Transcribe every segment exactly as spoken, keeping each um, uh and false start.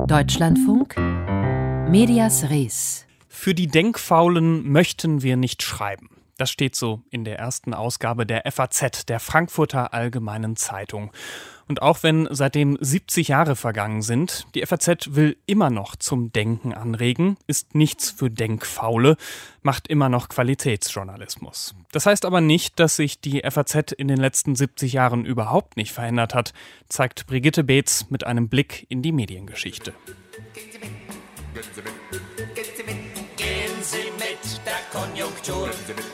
Deutschlandfunk Medias Res. Für die Denkfaulen möchten wir nicht schreiben. Das steht so in der ersten Ausgabe der F A Z, der Frankfurter Allgemeinen Zeitung. Und auch wenn seitdem siebzig Jahre vergangen sind, die F A Z will immer noch zum Denken anregen, ist nichts für Denkfaule, macht immer noch Qualitätsjournalismus. Das heißt aber nicht, dass sich die F A Z in den letzten siebzig Jahren überhaupt nicht verändert hat, zeigt Brigitte Beetz mit einem Blick in die Mediengeschichte. Gehen Sie mit der Konjunktur.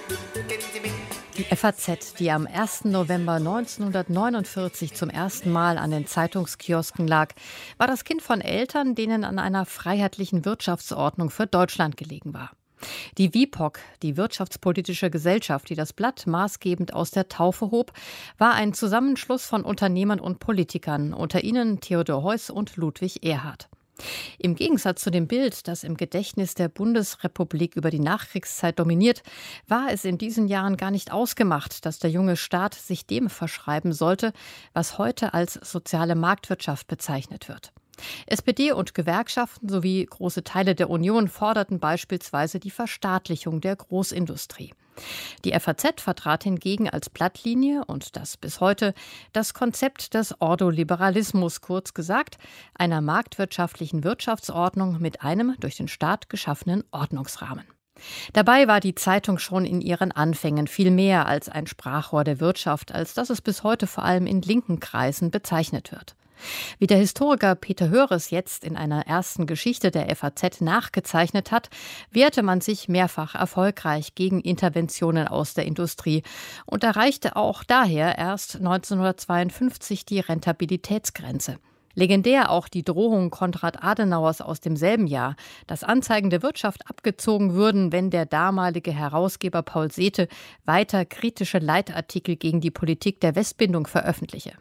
Die F A Z, die am ersten November neunzehnhundertneunundvierzig zum ersten Mal an den Zeitungskiosken lag, war das Kind von Eltern, denen an einer freiheitlichen Wirtschaftsordnung für Deutschland gelegen war. Die W I P O G, die Wirtschaftspolitische Gesellschaft, die das Blatt maßgebend aus der Taufe hob, war ein Zusammenschluss von Unternehmern und Politikern, unter ihnen Theodor Heuss und Ludwig Erhard. Im Gegensatz zu dem Bild, das im Gedächtnis der Bundesrepublik über die Nachkriegszeit dominiert, war es in diesen Jahren gar nicht ausgemacht, dass der junge Staat sich dem verschreiben sollte, was heute als soziale Marktwirtschaft bezeichnet wird. S P D und Gewerkschaften sowie große Teile der Union forderten beispielsweise die Verstaatlichung der Großindustrie. Die F A Z vertrat hingegen als Blattlinie, und das bis heute, das Konzept des Ordoliberalismus, kurz gesagt, einer marktwirtschaftlichen Wirtschaftsordnung mit einem durch den Staat geschaffenen Ordnungsrahmen. Dabei war die Zeitung schon in ihren Anfängen viel mehr als ein Sprachrohr der Wirtschaft, als dass es bis heute vor allem in linken Kreisen bezeichnet wird. Wie der Historiker Peter Höres jetzt in einer ersten Geschichte der F A Z nachgezeichnet hat, wehrte man sich mehrfach erfolgreich gegen Interventionen aus der Industrie und erreichte auch daher erst neunzehnhundertzweiundfünfzig die Rentabilitätsgrenze. Legendär auch die Drohung Konrad Adenauers aus demselben Jahr, dass Anzeigen der Wirtschaft abgezogen würden, wenn der damalige Herausgeber Paul Sethe weiter kritische Leitartikel gegen die Politik der Westbindung veröffentliche.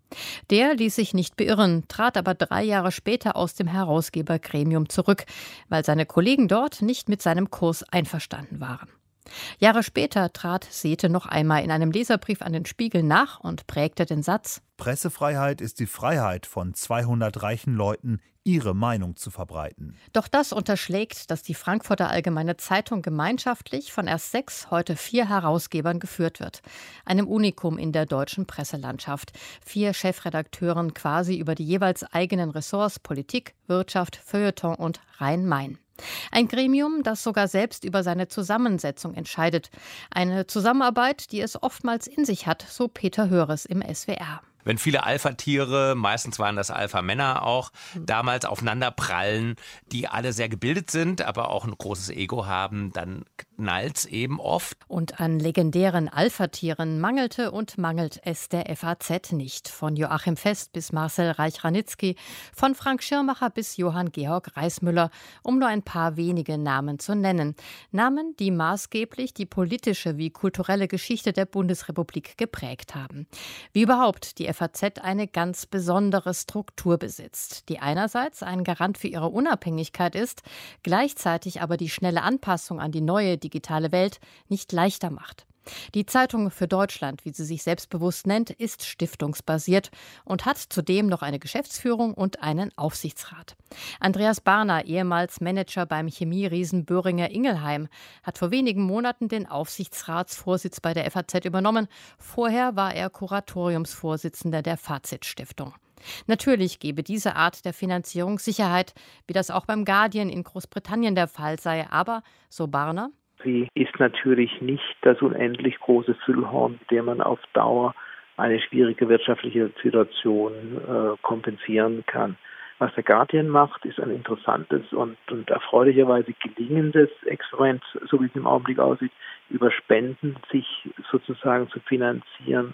Der ließ sich nicht beirren, trat aber drei Jahre später aus dem Herausgebergremium zurück, weil seine Kollegen dort nicht mit seinem Kurs einverstanden waren. Jahre später trat Sethe noch einmal in einem Leserbrief an den Spiegel nach und prägte den Satz: Pressefreiheit ist die Freiheit von zweihundert reichen Leuten, ihre Meinung zu verbreiten. Doch das unterschlägt, dass die Frankfurter Allgemeine Zeitung gemeinschaftlich von erst sechs, heute vier Herausgebern geführt wird. Einem Unikum in der deutschen Presselandschaft. Vier Chefredakteuren quasi über die jeweils eigenen Ressorts Politik, Wirtschaft, Feuilleton und Rhein-Main. Ein Gremium, das sogar selbst über seine Zusammensetzung entscheidet. Eine Zusammenarbeit, die es oftmals in sich hat, so Peter Höres im S W R. Wenn viele Alpha-Tiere, meistens waren das Alpha-Männer auch, damals aufeinander prallen, die alle sehr gebildet sind, aber auch ein großes Ego haben, dann knallt's eben oft. Und an legendären Alpha-Tieren mangelte und mangelt es der F A Z nicht. Von Joachim Fest bis Marcel Reich-Ranitzky, von Frank Schirmacher bis Johann Georg Reismüller, um nur ein paar wenige Namen zu nennen. Namen, die maßgeblich die politische wie kulturelle Geschichte der Bundesrepublik geprägt haben. Wie überhaupt die F A Z eine ganz besondere Struktur besitzt, die einerseits ein Garant für ihre Unabhängigkeit ist, gleichzeitig aber die schnelle Anpassung an die neue digitale Welt nicht leichter macht. Die Zeitung für Deutschland, wie sie sich selbstbewusst nennt, ist stiftungsbasiert und hat zudem noch eine Geschäftsführung und einen Aufsichtsrat. Andreas Barner, ehemals Manager beim Chemieriesen Boehringer Ingelheim, hat vor wenigen Monaten den Aufsichtsratsvorsitz bei der F A Z übernommen. Vorher war er Kuratoriumsvorsitzender der Fazit-Stiftung. Natürlich gebe diese Art der Finanzierung Sicherheit, wie das auch beim Guardian in Großbritannien der Fall sei. Aber, so Barner, sie ist natürlich nicht das unendlich große Füllhorn, mit dem man auf Dauer eine schwierige wirtschaftliche Situation äh, kompensieren kann. Was der Guardian macht, ist ein interessantes und, und erfreulicherweise gelingendes Experiment, so wie es im Augenblick aussieht, über Spenden sich sozusagen zu finanzieren.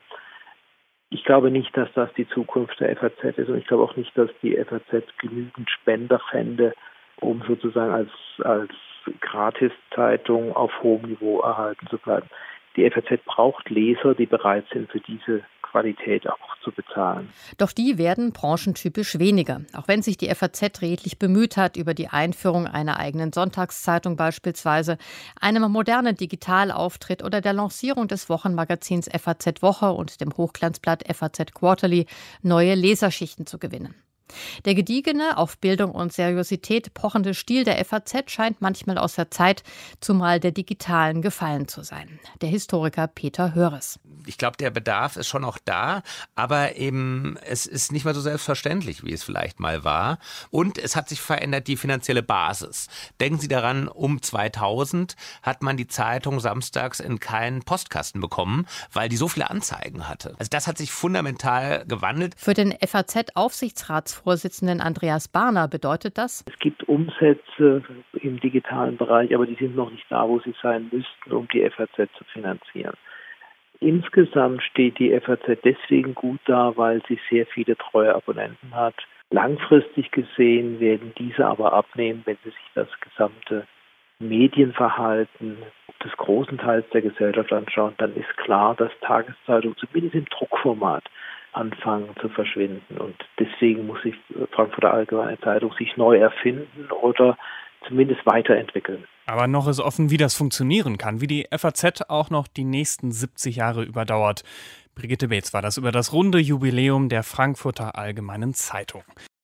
Ich glaube nicht, dass das die Zukunft der F A Z ist, und ich glaube auch nicht, dass die F A Z genügend Spender fände, um sozusagen als, als Gratiszeitung auf hohem Niveau erhalten zu bleiben. Die F A Z braucht Leser, die bereit sind, für diese Qualität auch zu bezahlen. Doch die werden branchentypisch weniger. Auch wenn sich die F A Z redlich bemüht hat, über die Einführung einer eigenen Sonntagszeitung beispielsweise, einem modernen Digitalauftritt oder der Lancierung des Wochenmagazins F A Z Woche und dem Hochglanzblatt F A Z Quarterly neue Leserschichten zu gewinnen. Der gediegene, auf Bildung und Seriosität pochende Stil der F A Z scheint manchmal aus der Zeit, zumal der digitalen, gefallen zu sein. Der Historiker Peter Höres. Ich glaube, der Bedarf ist schon noch da, aber eben es ist nicht mehr so selbstverständlich, wie es vielleicht mal war. Und es hat sich verändert die finanzielle Basis. Denken Sie daran, um zweitausend hat man die Zeitung samstags in keinen Postkasten bekommen, weil die so viele Anzeigen hatte. Also das hat sich fundamental gewandelt. Für den F A Z-Aufsichtsratsvorsitzenden Andreas Barner bedeutet das: Es gibt Umsätze im digitalen Bereich, aber die sind noch nicht da, wo sie sein müssten, um die F A Z zu finanzieren. Insgesamt steht die F A Z deswegen gut da, weil sie sehr viele treue Abonnenten hat. Langfristig gesehen werden diese aber abnehmen, wenn Sie sich das gesamte Medienverhalten des großen Teils der Gesellschaft anschauen. Dann ist klar, dass Tageszeitungen zumindest im Druckformat anfangen zu verschwinden. Und deswegen muss sich Frankfurter Allgemeine Zeitung sich neu erfinden oder zumindest weiterentwickeln. Aber noch ist offen, wie das funktionieren kann, wie die F A Z auch noch die nächsten siebzig Jahre überdauert. Brigitte Beetz war das über das runde Jubiläum der Frankfurter Allgemeinen Zeitung.